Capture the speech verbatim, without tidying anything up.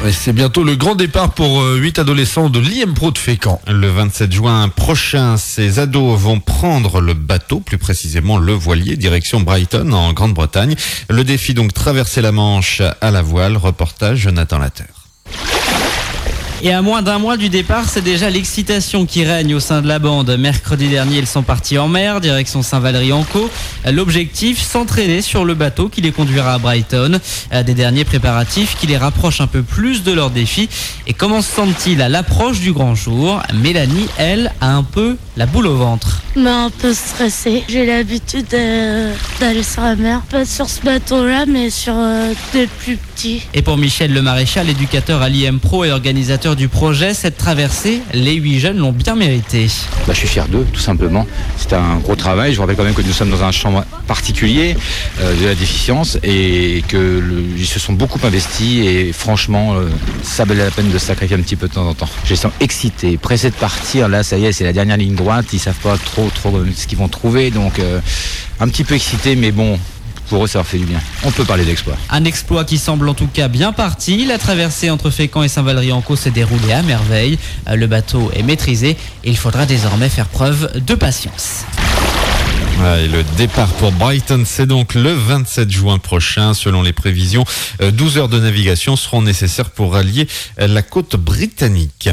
Et c'est bientôt le grand départ pour huit adolescents de l'I M Pro de Fécamp. Le vingt-sept juin prochain, ces ados vont prendre le bateau, plus précisément le voilier, direction Brighton en Grande-Bretagne. Le défi donc traverser la Manche à la voile. Reportage Jonathan Latter. Et à moins d'un mois du départ, c'est déjà l'excitation qui règne au sein de la bande. Mercredi dernier, ils sont partis en mer, direction Saint-Valery-en-Caux. L'objectif, s'entraîner sur le bateau qui les conduira à Brighton. Des derniers préparatifs qui les rapprochent un peu plus de leur défi. Et comment se sentent-ils à l'approche du grand jour? Mélanie, elle, a un peu la boule au ventre. Mais un peu stressée. J'ai l'habitude de, d'aller sur la mer. Pas sur ce bateau-là, mais sur euh, des plus petits. Et pour Michel Le Maréchal, éducateur à l'I M Pro et organisateur du projet, cette traversée, les huit jeunes l'ont bien mérité. Bah, je suis fier d'eux, tout simplement. C'est un gros travail. Je vous rappelle quand même que nous sommes dans un champ particulier euh, de la déficience et qu'ils se sont beaucoup investis et franchement, euh, ça valait la peine de sacrifier un petit peu de temps en temps. Je les sens excités, pressés de partir. Là, ça y est, c'est la dernière ligne droite. Ils savent pas trop, trop ce qu'ils vont trouver. Donc, euh, un petit peu excités, mais bon, pour eux, ça leur fait du bien. On peut parler d'exploit. Un exploit qui semble en tout cas bien parti. La traversée entre Fécamp et Saint-Valery-en-Caux s'est déroulée à merveille. Le bateau est maîtrisé et il faudra désormais faire preuve de patience. Ouais, et le départ pour Brighton, c'est donc le vingt-sept juin prochain. Selon les prévisions, douze heures de navigation seront nécessaires pour rallier la côte britannique.